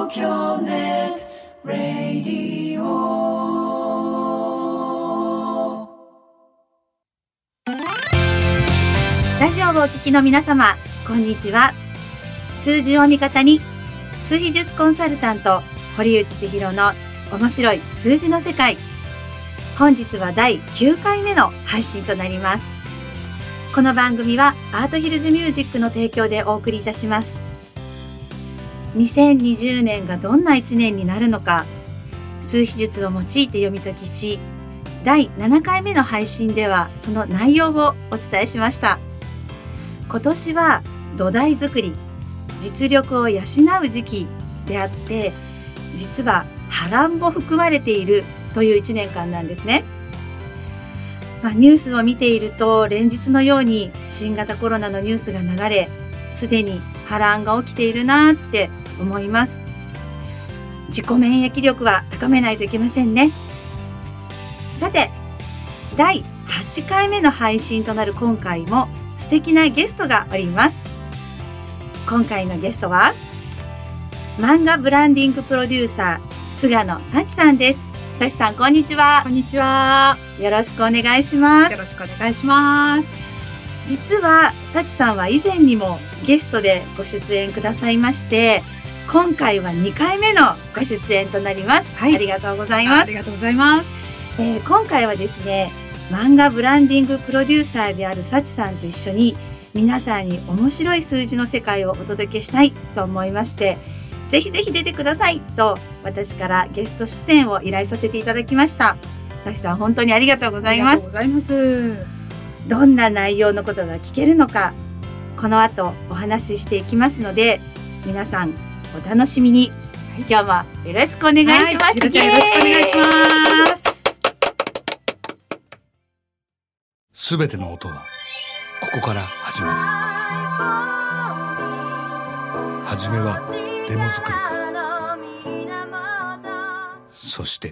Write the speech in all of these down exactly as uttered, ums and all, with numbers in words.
東京ネットラディオ。 ラジオをお聞きの皆様、こんにちは。数字を味方に、数秘術コンサルタント堀内千尋の面白い数字の世界。本日はだいきゅうかいめの配信となります。この番組はアートヒルズミュージックの提供でお送りいたします。にせんにじゅうねんがどんないちねんになるのか、数秘術を用いて読み解きし、だいななかいめの配信ではその内容をお伝えしました。今年は土台作り、実力を養う時期であって、実は波乱も含まれているといういちねんかんなんですね。まあ、ニュースを見ていると連日のように新型コロナのニュースが流れ、すでに波乱が起きているなって思います。自己免疫力は高めないといけませんね。さて、だいはちかいめの配信となる今回も素敵なゲストがおります。今回のゲストは漫画ブランディングプロデューサー菅野幸さんです。幸さん、こんにちは。 こんにちは。 よろしくお願いします。 よろしくお願いします。 実は幸さんは以前にもゲストでご出演くださいまして、今回はにかいめのご出演となります。はい、ありがとうございます。 ありがとうございます。 えー、今回はですね、漫画ブランディングプロデューサーである幸さんと一緒に皆さんに面白い数字の世界をお届けしたいと思いまして、ぜひぜひ出てくださいと私からゲスト出演を依頼させていただきました。幸さん、本当にありがとうございます。 ありがとうございます。 どんな内容のことが聞けるのか、この後お話ししていきますので、皆さんお楽しみに。はい、今日もよろしくお願いします。はい、よろしくお願いします。 すべての音はここから始まる。はじめはデモ作りか、そして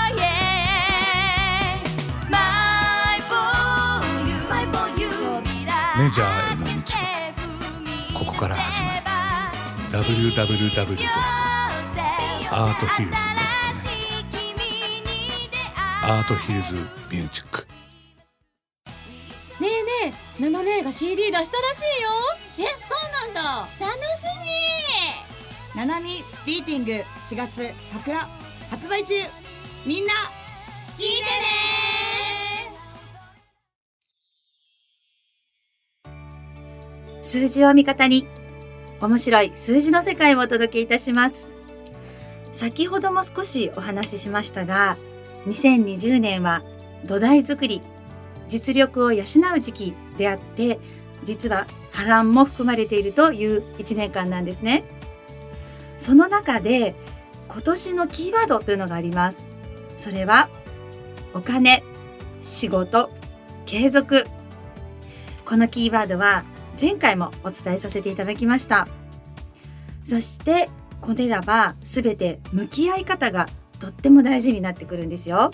メジャーへの道はここから始まる。 ダブリューダブリューダブリュー ドットアートヒルズ ドットネット アートヒルズミュージック。 ねえねえ、ナナ姉が シーディー 出したらしいよ。え、そうなんだ。楽しみ。 ナナミビーティングしがつ桜発売中。みんな聞いてね。数字を味方に、面白い数字の世界をお届けいたします。先ほども少しお話ししましたが、にせんにじゅうねんは土台作り、実力を養う時期であって、実は波乱も含まれているといういちねんかんなんですね。その中で今年のキーワードというのがあります。それはお金、仕事、継続。このキーワードは前回もお伝えさせていただきました。そしてこれらはすべて向き合い方がとっても大事になってくるんですよ。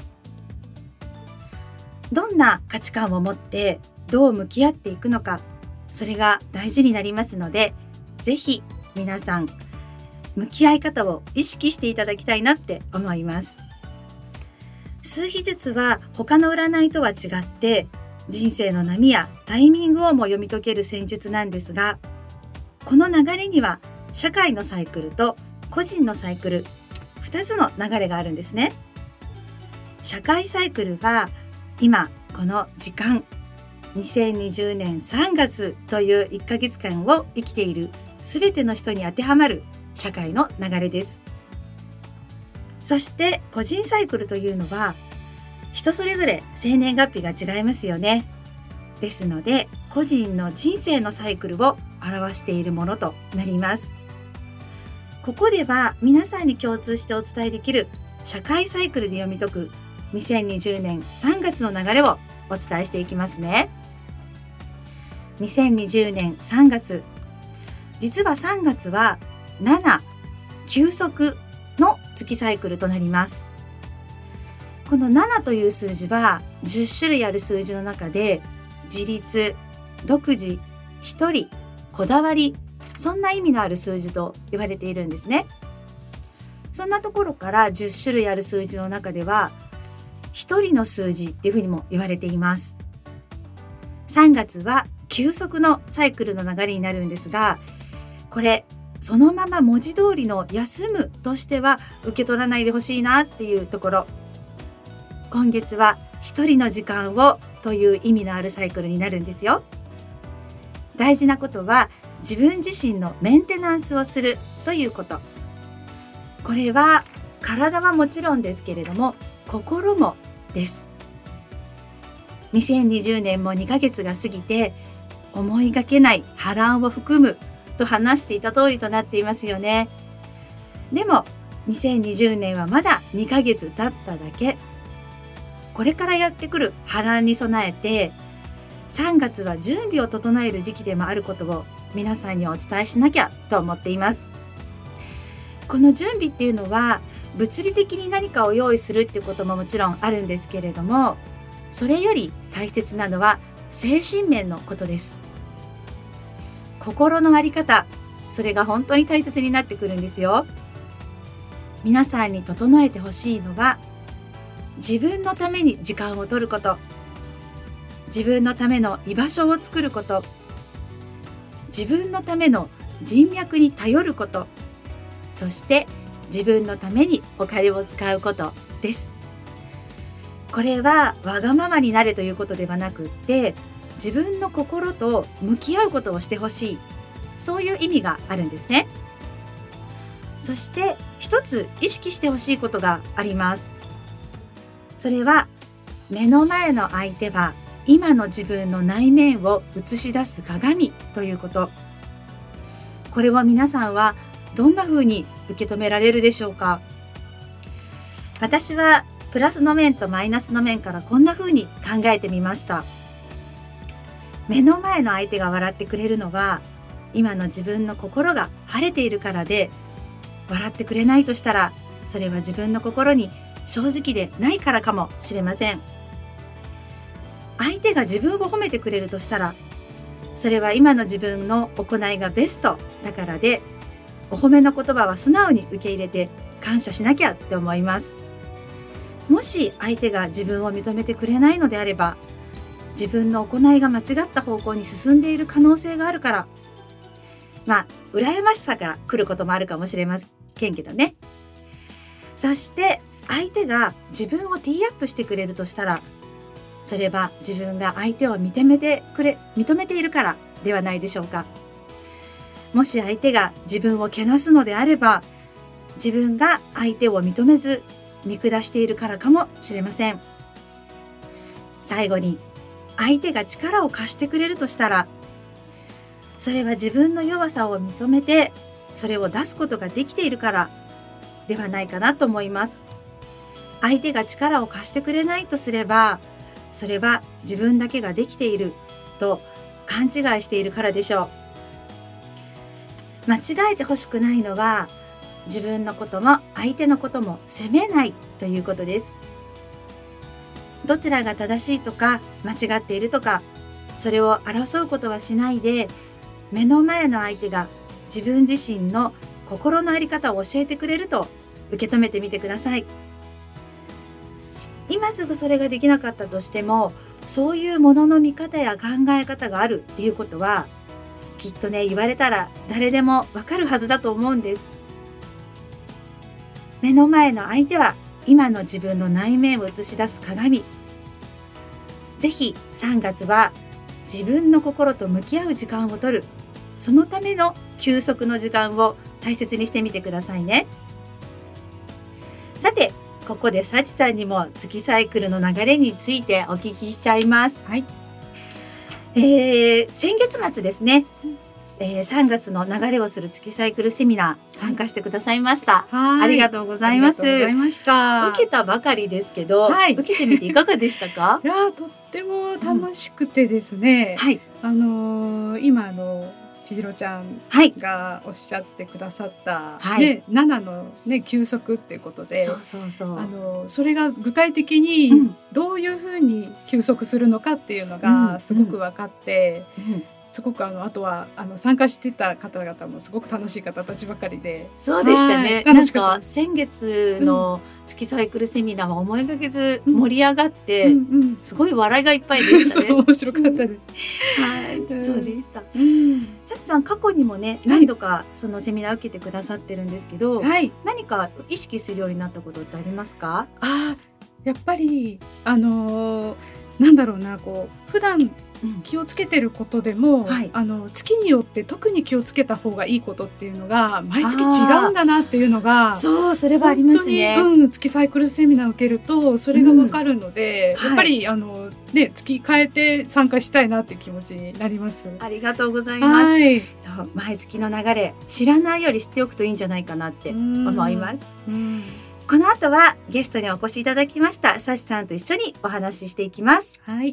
どんな価値観を持ってどう向き合っていくのか、それが大事になりますので、ぜひ皆さん向き合い方を意識していただきたいなって思います。数秘術は他の占いとは違って、人生の波やタイミングをも読み解ける戦術なんですが、この流れには社会のサイクルと個人のサイクル、ふたつの流れがあるんですね。社会サイクルは今この時間、にせんにじゅうねんさんがつといういっかげつかんを生きているすべての人に当てはまる社会の流れです。そして個人サイクルというのは人それぞれ生年月日が違いますよね。ですので個人の人生のサイクルを表しているものとなります。ここでは皆さんに共通してお伝えできる社会サイクルで読み解くにせんにじゅうねんさんがつの流れをお伝えしていきますね。にせんにじゅうねんさんがつ、実はさんがつはなな、休息の月サイクルとなります。このななという数字はじゅっしゅるいある数字の中で、自立、独自、一人、こだわり、そんな意味のある数字と言われているんですね。 そんなところからじゅっしゅるいある数字の中ではひとりの数字っていうふうにも言われています。さんがつは休息のサイクルの流れになるんですが、これそのまま文字通りの休むとしては受け取らないでほしいなっていうところ。今月は一人の時間をという意味のあるサイクルになるんですよ。大事なことは自分自身のメンテナンスをするということ。これは体はもちろんですけれども心もです。にせんにじゅうねんもにかげつが過ぎて思いがけない波乱を含むと話していた通りとなっていますよね。でもにせんにじゅうねんはまだにかげつ経っただけ。これからやってくる波乱に備えてさんがつは準備を整える時期でもあることを皆さんにお伝えしなきゃと思っています。この準備っていうのは物理的に何かを用意するっていうことももちろんあるんですけれども、それより大切なのは精神面のことです。心の在り方、それが本当に大切になってくるんですよ。皆さんに整えてほしいのは自分のために時間を取ること、自分のための居場所を作ること、自分のための人脈に頼ること、そして自分のためにお金を使うことです。これはわがままになれということではなくって、自分の心と向き合うことをしてほしい、そういう意味があるんですね。そして一つ意識してほしいことがあります。それは目の前の相手は今の自分の内面を映し出す鏡ということ。これは皆さんはどんな風に受け止められるでしょうか。私はプラスの面とマイナスの面からこんな風に考えてみました。目の前の相手が笑ってくれるのは今の自分の心が晴れているからで、笑ってくれないとしたらそれは自分の心に正直でないからかもしれません。相手が自分を褒めてくれるとしたらそれは今の自分の行いがベストだからで、お褒めの言葉は素直に受け入れて感謝しなきゃって思います。もし相手が自分を認めてくれないのであれば、自分の行いが間違った方向に進んでいる可能性があるから、まあ羨ましさから来ることもあるかもしれませんけどね。そして相手が自分をティーアップしてくれるとしたら、それは自分が相手を認めてくれ認めているからではないでしょうか。もし相手が自分をけなすのであれば、自分が相手を認めず見下しているからかもしれません。最後に相手が力を貸してくれるとしたら、それは自分の弱さを認めてそれを出すことができているからではないかなと思います。相手が力を貸してくれないとすれば、それは自分だけができていると勘違いしているからでしょう。間違えてほしくないのは、自分のことも相手のことも責めないということです。どちらが正しいとか間違っているとか、それを争うことはしないで、目の前の相手が自分自身の心の在り方を教えてくれると受け止めてみてください。今すぐそれができなかったとしても、そういうものの見方や考え方があるっていうことは、きっとね、言われたら誰でもわかるはずだと思うんです。目の前の相手は今の自分の内面を映し出す鏡。ぜひさんがつは自分の心と向き合う時間を取る、そのための休息の時間を大切にしてみてくださいね。さて、ここでさちさんにも月サイクルの流れについてお聞きしちゃいます。 はい。 えー、先月末ですね、えー、さんがつの流れをする月サイクルセミナー参加してくださいました。 はい。 ありがとうございます。 ありがとうございました。 受けたばかりですけど、 はい、 受けてみていかがでしたか？ いや、とっても楽しくてですね。 うん、はい。 あのー、今の千尋ちゃんがおっしゃってくださった、 はい、 ね、ななの、ね、休息っていうことで、 そうそうそう、 あのそれが具体的にどういうふうに休息するのかっていうのがすごく分かって、 うんうん、 すごくあのあとはあの参加してた方々もすごく楽しい方たちばかりで。 そうでしたね。 楽しかった。 なんか先月の月サイクルセミナーは思いがけず盛り上がって、うんうんうん、すごい笑いがいっぱいでしたね。 面白かったです。 はい、うん、そうでした。 うん、 サチさん過去にもね何度かそのセミナー受けてくださってるんですけど、はい、何か意識するようになったことってありますか？ あ、やっぱりあのー、なんだろうな、こう普段気をつけてることでも、うん、はい、あの月によって特に気をつけた方がいいことっていうのが毎月違うんだなっていうのが、 そうそれはありますね。 本当に、うん、月サイクルセミナー受けるとそれが分かるので、うん、やっぱり、はい、あのね、月変えて参加したいなって気持ちになります。 ありがとうございます。はい、そう毎月の流れ知らないより知っておくといいんじゃないかなって思います。うん、この後はゲストにお越しいただきましたサシさんと一緒にお話ししていきます。 はい、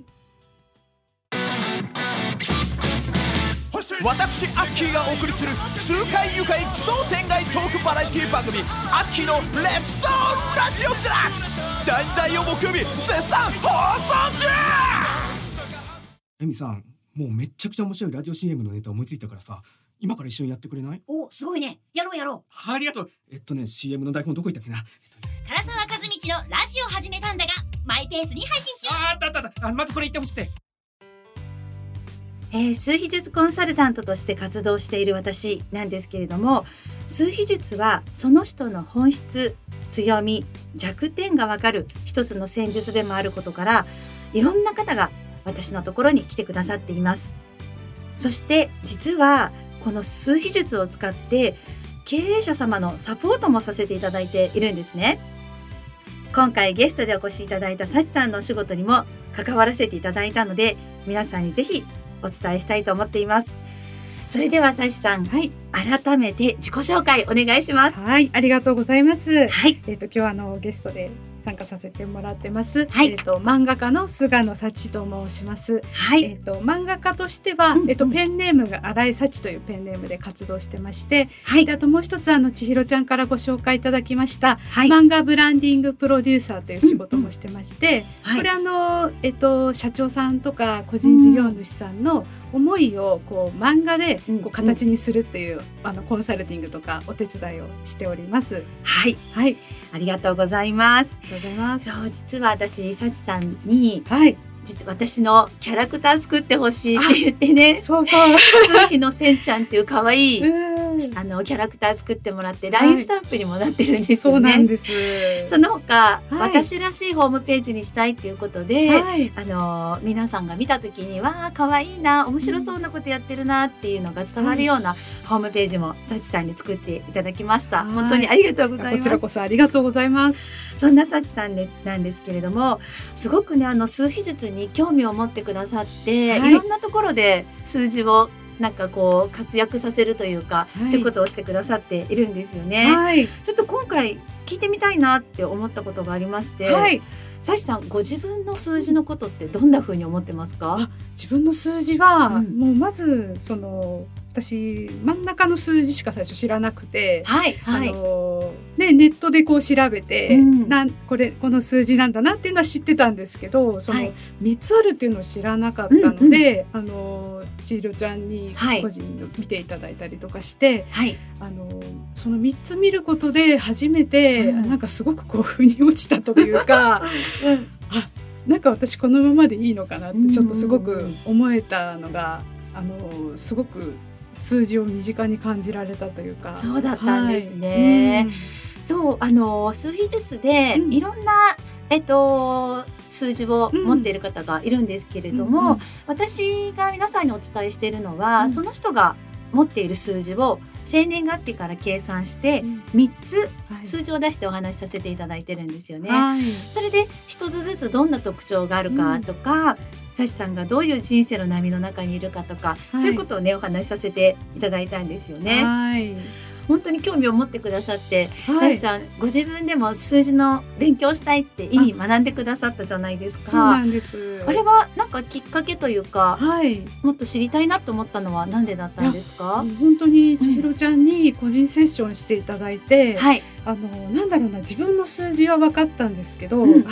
私アッキーがお送りする痛快愉快奇想天外トークバラエティ番組アッキーのレッツトーラジオデラックスだいたいを木曜日絶賛放送中。 エミさん、もうめっちゃくちゃ面白いラジオ シーエム のネタ思いついたからさ、今から一緒にやってくれない？ お、すごいね。やろうやろう。 ありがとう。えっとね シーエム の台本どこ行ったっけな、えっとね、 唐沢和道のラジオ始めたんだがマイペースに配信中。 あったあったあった。あ、まずこれ言ってほしくて、 えー、数秘術コンサルタントとして活動している私なんですけれども、数秘術はその人の本質、強み、弱点がわかる一つの戦術でもあることから、いろんな方が私のところに来てくださっています。そして実はこの数秘術を使って経営者様のサポートもさせていただいているんですね。今回ゲストでお越しいただいたサチさんのお仕事にも関わらせていただいたので、皆さんにぜひお伝えしたいと思っています。それではサシさん、はい、改めて自己紹介お願いします。 はい、ありがとうございます。 はい、 えっと今日はあのゲストで参加させてもらってます。はい、えっと漫画家の菅野幸と申します。はい、えっと漫画家としては、うんうん、えっとペンネームが新井幸というペンネームで活動してまして、はい、であともう一つあの千尋ちゃんからご紹介いただきました、はい、漫画ブランディングプロデューサーという仕事もしてまして、うんうん、はい、これあのえっと社長さんとか個人事業主さんの思いをこう漫画でこう形にするっていう、うんうん、あのコンサルティングとかお手伝いをしております。 はい、はい、ありがとうございます。 ありがとうございます。 そう、実は私サチさんに、はい、実は私のキャラクター作ってほしいって言ってね、 そうそう数日のせんちゃんっていう可愛いあのキャラクター作ってもらって、はい、ライン スタンプにもなってるんですよね。 そうなんです。 その他、はい、私らしいホームページにしたいっていうことで、はい、あの皆さんが見た時にわあ可愛いな、面白そうなことやってるなっていうのが伝わるようなホームページもサチさんに作っていただきました。本当にありがとうございます。 こちらこそありがとうございます。 そんなサチさんですなんですけれども、すごくねあの数秘術に興味を持ってくださって、はい、いろんなところで数字をなんかこう活躍させるというか、はい、そういうことをしてくださっているんですよね。はい、ちょっと今回聞いてみたいなって思ったことがありまして、はい、サシさんご自分の数字のことってどんな風に思ってますか？ あ、自分の数字は、うん、もうまずその私真ん中の数字しか最初知らなくて、はいはい、あのね、ネットでこう調べて、うん、なんこれこの数字なんだなっていうのは知ってたんですけど、そのみっつあるっていうのを知らなかったので、はい、あの千尋ちゃんに個人の見ていただいたりとかして、はい、あのそのみっつ見ることで初めて、うん、なんかすごくこう腑に落ちたというか、うん、あ、なんか私このままでいいのかなってちょっとすごく思えたのが、あのすごく数字を身近に感じられたというか。 そうだったんですね。はい、うん、そう、あの数秘術でいろんな、うん、えっと数字を持っている方がいるんですけれども、うんうん、私が皆さんにお伝えしているのは、うん、その人が持っている数字を生年月日から計算してみっつ数字を出してお話しさせていただいてるんですよね。はい、それで一つずつどんな特徴があるかとか、サシさんがどういう人生の波の中にいるかとか、はい、そういうことをねお話しさせていただいたんですよね。はい、本当に興味を持ってくださって、はい、サシさんご自分でも数字の勉強したいって意味学んでくださったじゃないですか。 そうなんです。 あれはなんかきっかけというか、はい、もっと知りたいなと思ったのは何でだったんですか？ 本当に千尋ちゃんに個人セッションしていただいて、うん、はい、あのなんだろうな、自分の数字は分かったんですけど、うん、あ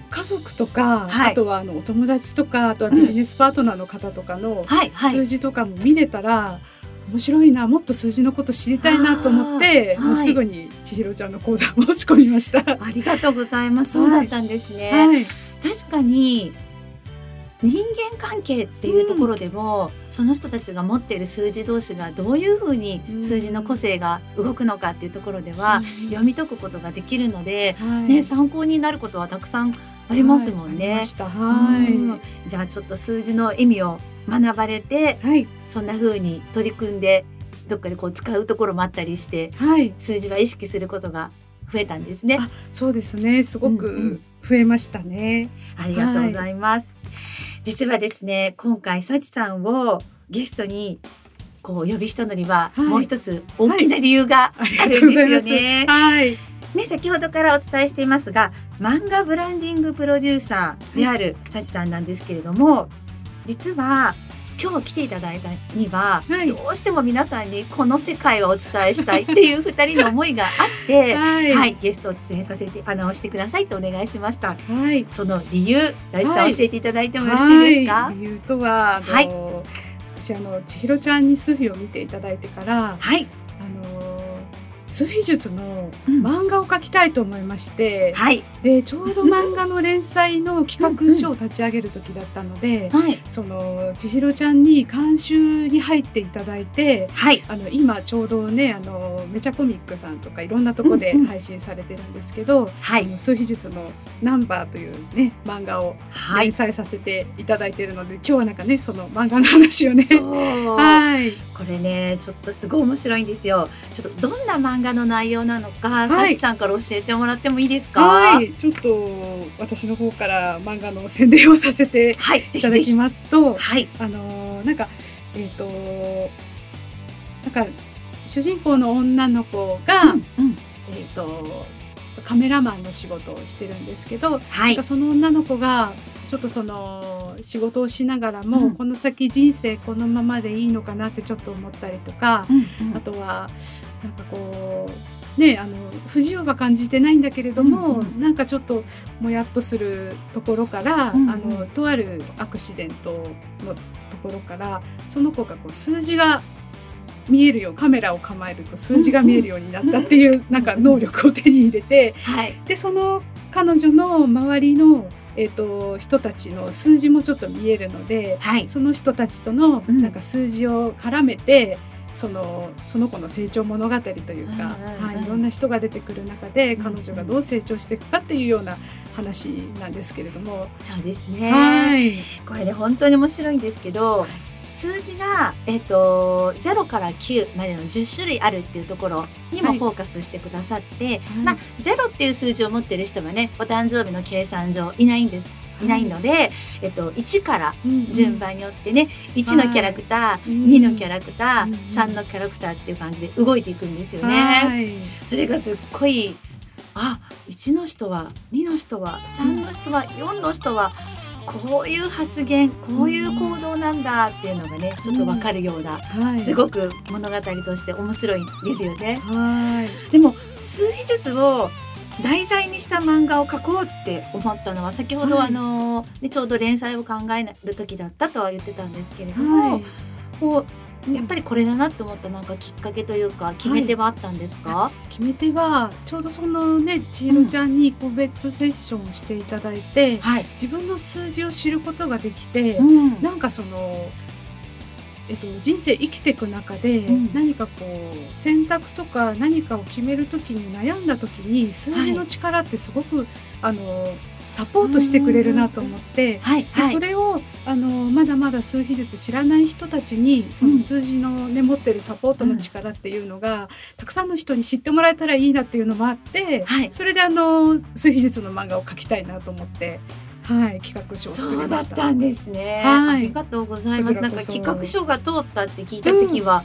家族とか、 はい、 あとはあのお友達とか、あとはビジネスパートナーの方とかの数字とかも見れたら、はいはい、面白いな、もっと数字のこと知りたいなと思って、もうすぐに千尋ちゃんの講座を申し込みました。 ありがとうございます。そうだったんですね。 はい、 確かに人間関係っていうところでも、うん、その人たちが持っている数字同士がどういうふうに数字の個性が動くのかっていうところでは、うん、読み解くことができるので、はい、ね、参考になることはたくさんありますもんね。 はい、はい、 うん、じゃあちょっと数字の意味を学ばれて、はい、そんな風に取り組んでどっかでこう使うところもあったりして、はい、数字は意識することが増えたんですね。 あ、そうですね、すごく増えましたね。 うんうん、ありがとうございます。はい、実はですね、今回さちさんをゲストにこうお呼びしたのには、はい、もう一つ大きな理由があるんですよね。 はい、 ね、先ほどからお伝えしていますが、漫画ブランディングプロデューサーであるさちさんなんですけれども、実は今日来ていただいたには、はい、どうしても皆さんにこの世界をお伝えしたいっていうふたりの思いがあって、はいはい、ゲストを出演させてあのしてくださいとお願いしました。はい、その理由、さちさん、はい、教えていただいてもよろしいですか？ はい、理由とは、あの、はい、私あの千尋ちゃんに数秘を見ていただいてから、はい、あの数秘術の漫画を描きたいと思いまして、うん、はい、でちょうど漫画の連載の企画書を立ち上げる時だったので、うんうん、その千尋ちゃんに監修に入っていただいて、はい、あの今ちょうどね、あのめちゃコミックさんとかいろんなとこで配信されてるんですけど、うんうん、はい、あの数秘術のナンバーというね漫画を連載させていただいているので、はい、今日はなんかね、その漫画の話をね、 はい、これね、ちょっとすごい面白いんですよ。ちょっとどんな漫画の内容なのか、さちさんから教えてもらってもいいですか？ はい、ちょっと私の方から漫画の宣伝をさせていただきますと、はい、あのなんかえっ、ー、となんか主人公の女の子が、うんうん、えっ、ー、とカメラマンの仕事をしてるんですけど、はい、なんかその女の子がちょっとその仕事をしながらも、うん、この先人生このままでいいのかなってちょっと思ったりとか、うんうん、あとはなんかこうね、あの不自由は感じてないんだけれども、うんうん、なんかちょっともやっとするところから、うんうん、あのとあるアクシデントのところからその子がこう数字が見えるよう、カメラを構えると数字が見えるようになったっていう、うんうん、なんか能力を手に入れて、はい、でその彼女の周りのえー、と人たちの数字もちょっと見えるので、はい、その人たちとのなんか数字を絡めて、うん、その、その子の成長物語というか、はい、いろんな人が出てくる中で彼女がどう成長していくかっていうような話なんですけれども、 そうですね、はい、これで本当に面白いんですけど、数字が、えー、とゼロからきゅうまでのじゅっしゅるいあるっていうところにもフォーカスしてくださって、はい、まあ、ゼロっていう数字を持っている人がね、お誕生日の計算上いないんですいないので、はい、えっと、いちから順番によってね、うん、いちのキャラクター、にのキャラクター、うん、さんのキャラクターっていう感じで動いていくんですよね、はい、それがすっごい、あ、いちの人はにの人はさんの人はよんの人はこういう発言、こういう行動なんだっていうのがね、ちょっと分かるような、うん、はい、すごく物語として面白いんですよね。はい、でも数秘術を題材にした漫画を描こうって思ったのは、先ほど、はい、あのね、ちょうど連載を考える時だったとは言ってたんですけれども、はい、こうやっぱりこれだなと思ったなんかきっかけというか決め手はあったんですか？ はい、決め手はちょうどそのね、千尋ちゃんに個別セッションをしていただいて、うん、はい、自分の数字を知ることができて、うん、なんかそのえっと、人生生きていく中で、うん、何かこう選択とか何かを決めるときに悩んだときに数字の力ってすごく、はい、あのサポートしてくれるなと思って、はいはい、でそれをあのまだまだ数秘術知らない人たちにその数字の、ね、持ってるサポートの力っていうのが、うん、たくさんの人に知ってもらえたらいいなっていうのもあって、はい、それであの数秘術の漫画を描きたいなと思って、はい、企画書を作りました。 そうだったんですね、はい、ありがとうございます。なんか企画書が通ったって聞いた時は、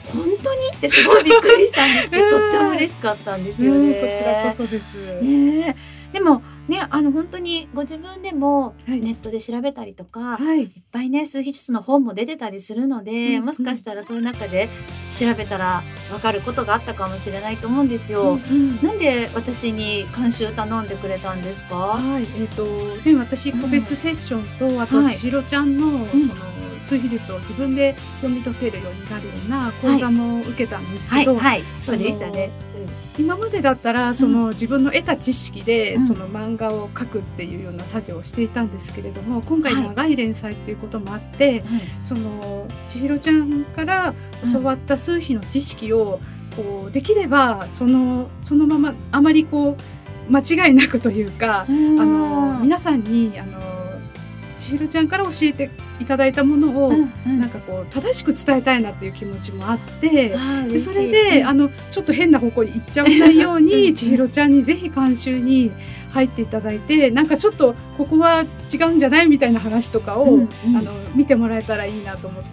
本当にってすごいびっくりしたんですけど、とっても嬉しかったんですよね。 こちらこそです。 ね、でもね、あの本当にご自分でもネットで調べたりとか、はい、いっぱいね数秘術の本も出てたりするので、うんうん、もしかしたらその中で調べたら分かることがあったかもしれないと思うんですよ。うんうん、なんで私に監修頼んでくれたんですか？ はい、えーとね、私個別セッションと、うん、あと千尋ちゃんの、はい、その数秘術を自分で読み解けるようになるような講座も受けたんですけど、 はいはいはい、そうでしたね。 今までだったらその自分の得た知識でその漫画を描くっていうような作業をしていたんですけれども、今回長い連載ということもあって、はい、その千尋ちゃんから教わった数秘の知識をこうできればそのそのままあまりこう間違いなくというか、あの皆さんにあの千尋ちゃんから教えていただいたものを、うんうん、なんかこう正しく伝えたいなっていう気持ちもあって、でそれで、うん、あのちょっと変な方向に行っちゃわないように千尋ちゃんにぜひ監修に入っていただいて、なんかちょっとここは違うんじゃないみたいな話とかを、うんうん、あの見てもらえたらいいなと思って、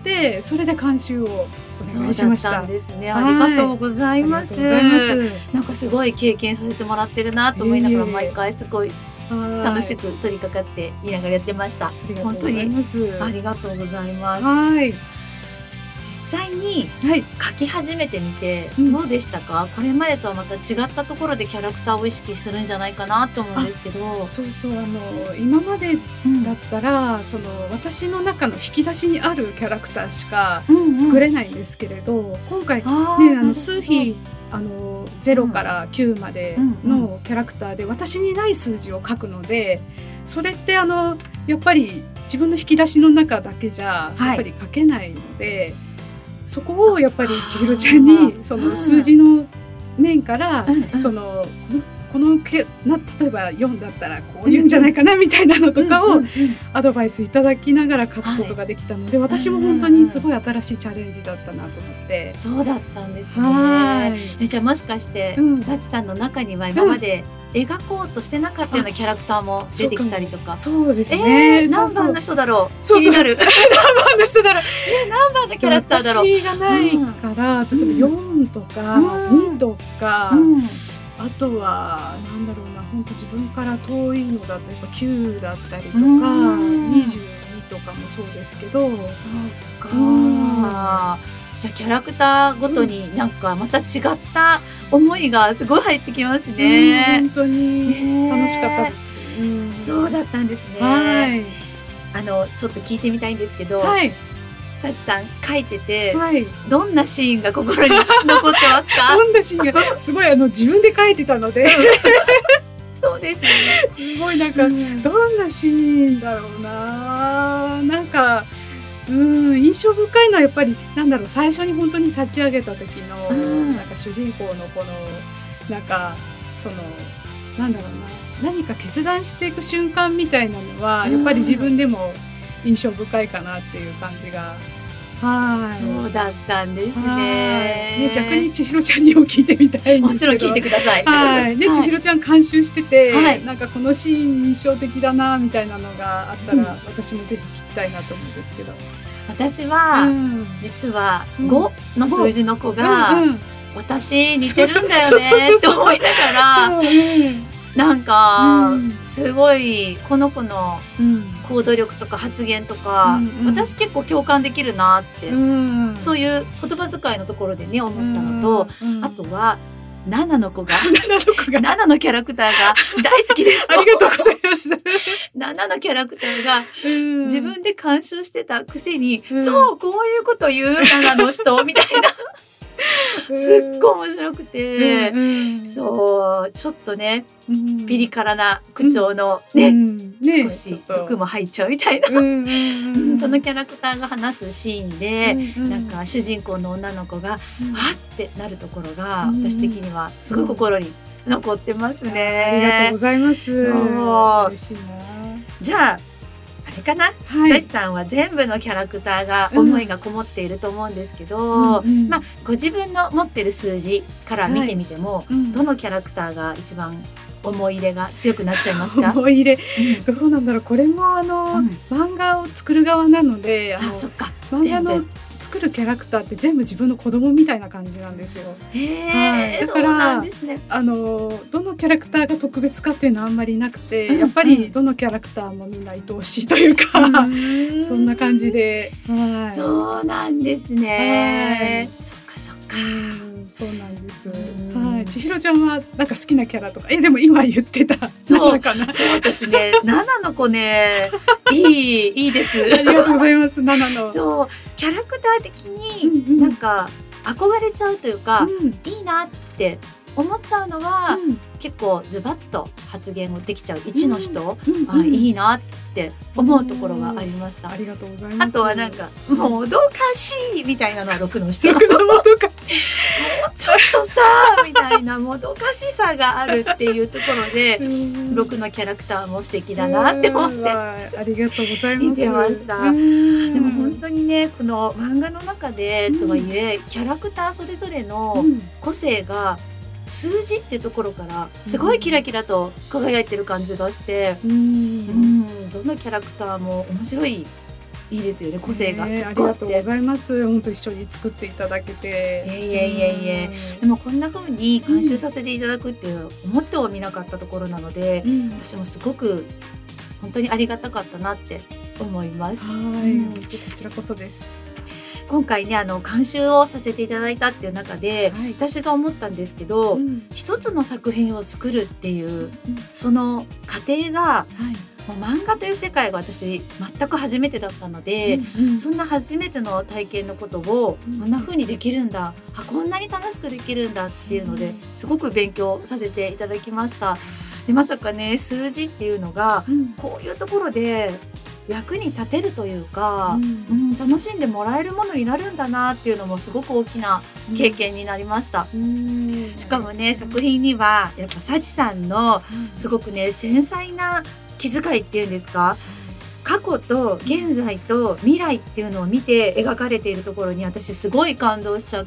それで監修をお願いしました。 そうだったんですね。ありがとうございます。なんかすごい経験させてもらってるなと思いながら、毎回すごい楽しく取り掛かっていながらやってました。本当にありがとうございます。はい、実際に書き始めてみてどうでしたか？はい、これまでとはまた違ったところでキャラクターを意識するんじゃないかなと思うんですけど。 そうそう、あの今までだったら、うん、その私の中の引き出しにあるキャラクターしか作れないんですけれど、うんうん、今回ね、あの数秘あのゼロからきゅうまでのキャラクターで私にない数字を書くので、それってあのやっぱり自分の引き出しの中だけじゃやっぱり書けないので、はい、そこをやっぱり千尋ちゃんにその数字の面からそのこのけな例えばよんだったらこういうんじゃないかなみたいなのとかをアドバイスいただきながら書くことができたので、はい、私も本当にすごい新しいチャレンジだったなと思って。 そうだったんですね。えじゃあもしかして、うん、幸さんの中には今まで描こうとしてなかったようなキャラクターも出てきたりとか。 そうですね、 えー、何番の人だろう。気になる。何番の人だろう。えー、何番のキャラクターだろう。 私がないから、うん、例えばよんとかにとか、うん、あとはなんだろうな、本当自分から遠いのだとやっぱきゅうだったりとかにじゅうにとかもそうですけど。 そうか、うんじゃあキャラクターごとになんかまた違った思いがすごい入ってきますね。 うん、本当に楽しかったです、 うん、そうだったんですね。はい、あのちょっと聞いてみたいんですけど、はい、幸さん書いてて、はい、どんなシーンが心に残ってますか？ どんなシーンがすごいあの自分で書いてたのでそうですね。 すごいなんか、うん、どんなシーンだろうな。なんかうん印象深いのはやっぱりなんだろう、最初に本当に立ち上げた時の、うん、なんか主人公のこのなんかそのなんだろうな、何か決断していく瞬間みたいなのは、うん、やっぱり自分でも印象深いかなっていう感じが。はいそうだったんですね。 ね、逆に千尋ちゃんにも聞いてみたいんですけど。 もちろん聞いてください。 はい。で、はい、千尋ちゃん監修してて、はい、なんかこのシーン印象的だなみたいなのがあったら、うん、私もぜひ聞きたいなと思うんですけど。 私は、うん、実はごの数字の子が、うんうん、私似てるんだよねって思いながら、なんか、うん、すごいこの子の行動力とか発言とか、うんうん、私結構共感できるなって、うん、そういう言葉遣いのところでね思ったのと、うんうん、あとはナナの子がナナのキャラクターが大好きですありがとうございますナナのキャラクターが、うん、自分で監修してたくせに、うん、そうこういうこと言うナナの人みたいなすっごい面白くて、うん、そうちょっとね、うん、ピリ辛な口調のね、うんね、少し毒も入っちゃうみたいな、うんうん、そのキャラクターが話すシーンで、うんうん、なんか主人公の女の子が、うん、はってなるところが、うん、私的にはすごい心に残ってますね、 ありがとうございます。嬉しいな。 じゃああれかな、はい、幸さんは全部のキャラクターが思いがこもっていると思うんですけど、うんうんまあ、ご自分の持ってる数字から見てみても、はいうん、どのキャラクターが一番思い入れが強くなっちゃいますか？ 思い入れ、うん、どうなんだろう。これもあの、うん、漫画を作る側なので、あのあそっか漫画の作るキャラクターって全部自分の子供みたいな感じなんですよ。 へー、 だからそうなんですね。 あのどのキャラクターが特別かっていうのはあんまりなくて、うん、やっぱりどのキャラクターもみんな愛おしいというか、うん、そんな感じで、はい、 そうなんですね。そっかそっか。 そうなんです。はい、千尋ちゃんはなんか好きなキャラとか、えでも今言ってたそうかな。 そう私ね、ナナの子ね、いいいいです。 ありがとうございます。ナナの。 そうキャラクター的になんか憧れちゃうというか、うん、いいなって思っちゃうのは、うん、結構ズバッと発言をできちゃう一の人、うん、あ、いいなって思うところがありました。 ありがとうございます。 あとはなんかもどかしいみたいなのはろくの人。 ろくのもどかしい。 もうちょっとさみたいなもどかしさがあるっていうところでろくのキャラクターも素敵だなって思ってありがとうございます。 見てました。でも本当にねこの漫画の中でとはいえキャラクターそれぞれの個性が数字っていうところからすごいキラキラと輝いてる感じがして、うん、うんどのキャラクターも面白いいいですよね、個性が、 えー、ありがとうございます。本当一緒に作っていただけて、 いえいえいえいえ、でもこんな風に監修させていただくっていう思ってもみなかったところなので、うん、私もすごく本当にありがたかったなって思います。 はい、うん、こちらこそです。 今回ねあの監修をさせていただいたっていう中で、はい、私が思ったんですけど、うん、一つの作品を作るっていう、うん、その過程が、はい、もう漫画という世界が私全く初めてだったので、うんうん、そんな初めての体験のことをこんな風にできるんだ、あこんなに楽しくできるんだっていうのですごく勉強させていただきました。でまさかね数字っていうのが、うん、こういうところで役に立てるというか、うんうん、楽しんでもらえるものになるんだなっていうのもすごく大きな経験になりました、うん、しかもね作品にはやっぱ幸さんのすごくね繊細な気遣いっていうんですか、過去と現在と未来っていうのを見て描かれているところに私すごい感動しちゃって、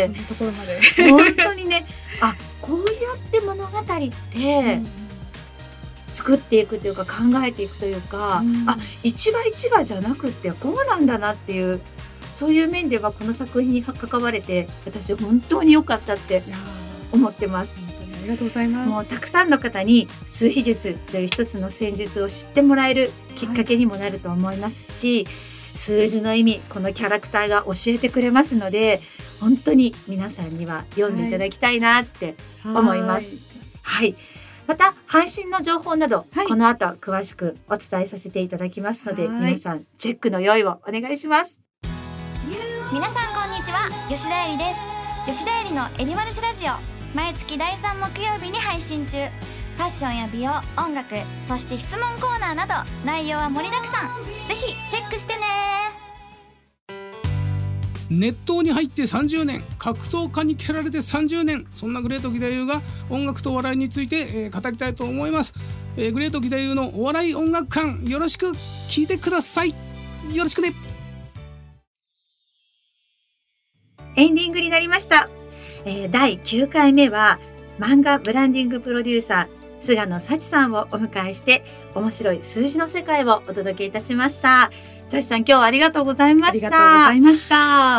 そんなところまで本当にねあこうやって物語って作っていくというか考えていくというか、うん、あ一話一話じゃなくってこうなんだなっていうそういう面ではこの作品に関われて私本当に良かったって思ってます。 本当にありがとうございます。 もうたくさんの方に数秘術という一つの戦術を知ってもらえるきっかけにもなると思いますし、はい、数字の意味このキャラクターが教えてくれますので本当に皆さんには読んでいただきたいなって思います。はい、はいまた配信の情報など、はい、この後詳しくお伝えさせていただきますので、皆さんチェックの用意をお願いします。 皆さんこんにちは、吉田絵里です。吉田絵里のエリマルシラジオ、毎月だいさん木曜日に配信中。ファッションや美容、音楽、そして質問コーナーなど内容は盛りだくさん。ぜひチェックしてね。 熱湯に入ってさんじゅうねん、格闘家に蹴られてさんじゅうねん、そんなグレート義太夫が音楽とお笑いについて、えー、語りたいと思います、えー、グレート義太夫のお笑い音楽館、よろしく聞いてください。よろしくね。 エンディングになりました、えー、だいきゅうかいめは漫画ブランディングプロデューサー菅野幸さんをお迎えして面白い数字の世界をお届けいたしました。幸さん今日はありがとうございました。 ありがとうございました。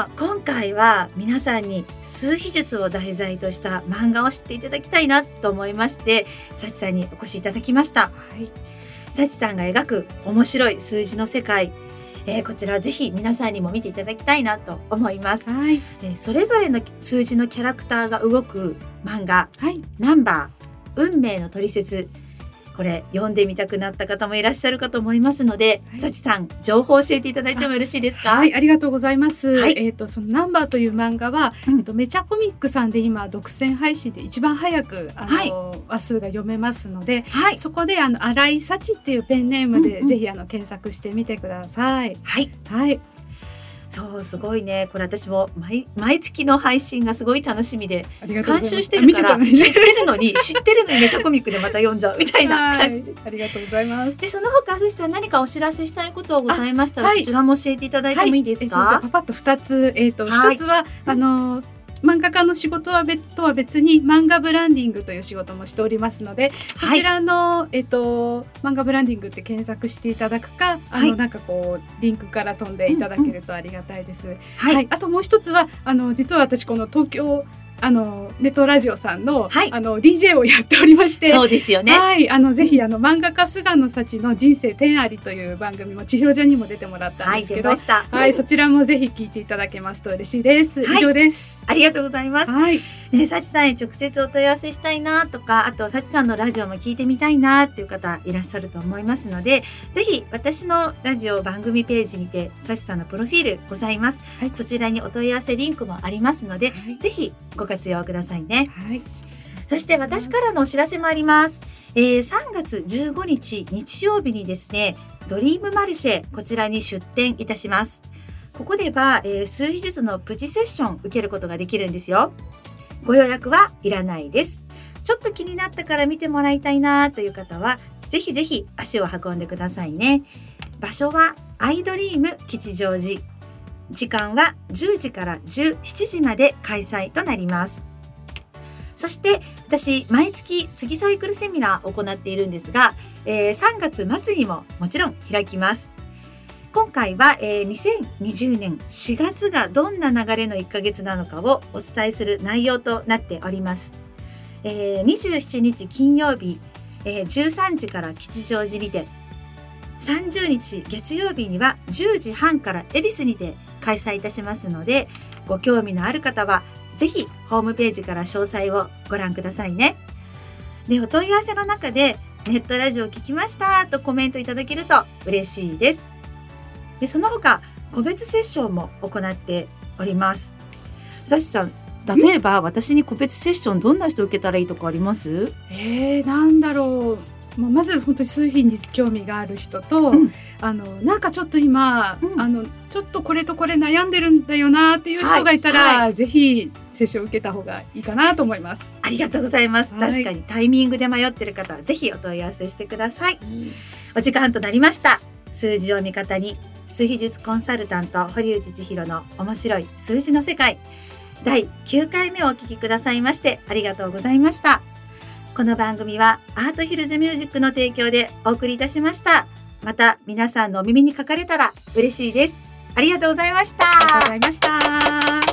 今回は皆さんに数秘術を題材とした漫画を知っていただきたいなと思いまして幸さんにお越しいただきました、はい、幸さんが描く面白い数字の世界、えー、こちらぜひ皆さんにも見ていただきたいなと思います、はいえー、それぞれの数字のキャラクターが動く漫画、はい、ナンバー運命のトリセツ、これ読んでみたくなった方もいらっしゃるかと思いますので、はい、幸さん情報を教えていただいてもよろしいですか。 はい、ありがとうございます、はいえー、とそのナンバーという漫画は、うんえー、とめちゃコミックさんで今独占配信で一番早くあの、はい、話数が読めますので、はい、そこであの新井幸っていうペンネームで、うんうん、ぜひあの検索してみてください。 はい、 はいそうすごいね、これ私も 毎, 毎月の配信がすごい楽しみで監修してるから知ってるのに知ってるのにめちゃコミックでまた読んじゃうみたいな感じです。 ありがとうございます。 でその他幸さん何かお知らせしたいことございましたら、はい、そちらも教えていただいてもいいですか。 はいえー、とじゃあパパッとふたつ、えー、とひとつはあの漫画家の仕事は別とは別に漫画ブランディングという仕事もしておりますので、こちらの、はい、えっと、漫画ブランディングって検索していただくか、あの、はい、なんかこうリンクから飛んでいただけるとありがたいです、うんうん、はい、はい、あともう一つはあの実は私この東京あのネットラジオさん の,、はい、あの ディージェー をやっておりまして、 そうですよね、 はい、あのぜひあの漫画家菅野幸の人生天ありという番組も千尋ちゃんにも出てもらったんですけど、はい、はい、そちらもぜひ聞いていただけますと嬉しいです、はい、以上です。 ありがとうございます、はい、ね、幸さんへ直接お問い合わせしたいなとか、あと幸さんのラジオも聞いてみたいなっていう方いらっしゃると思いますので、ぜひ私のラジオ番組ページにて幸さんのプロフィールございます、はい、そちらにお問い合わせリンクもありますので、はい、ぜひご活用くださいね、はい、そして私からのお知らせもあります、えー、さんがつじゅうごにち日曜日にですね、ドリームマルシェ、こちらに出店いたします。ここでは、えー、数秘術のプチセッション受けることができるんですよ。ご予約はいらないです。ちょっと気になったから見てもらいたいなという方はぜひぜひ足を運んでくださいね。場所はアイドリーム吉祥寺、時間はじゅうじからじゅうしちじまで開催となります。そして私毎月次サイクルセミナーを行っているんですが、えー、さんがつまつにももちろん開きます。今回は、えー、にせんにじゅうねんしがつがどんな流れのいっかげつなのかをお伝えする内容となっております。えー、にじゅうしちにち金曜日、えー、じゅうさんじから吉祥寺にて、さんじゅうにち月曜日にはじゅうじはんから恵比寿にて開催いたしますので、ご興味のある方はぜひホームページから詳細をご覧くださいね。で、お問い合わせの中でネットラジオ聞きましたとコメントいただけると嬉しいです。で、その他個別セッションも行っております。さしさん、例えば私に個別セッションどんな人受けたらいいとかあります？ えー、なんだろう。まず本当に数秘に興味がある人と、うん、あのなんかちょっと今、うん、あのちょっとこれとこれ悩んでるんだよなっていう人がいたら、はいはい、ぜひセッションを受けた方がいいかなと思います。 ありがとうございます、はい、確かにタイミングで迷ってる方はぜひお問い合わせしてください、うん、お時間となりました。数字を味方に数秘術コンサルタント堀内千尋の面白い数字の世界、だいきゅうかいめをお聞きくださいましてありがとうございました。この番組はアートヒルズミュージックの提供でお送りいたしました。また皆さんのお耳にかかれたら嬉しいです。ありがとうございました。 ありがとうございました。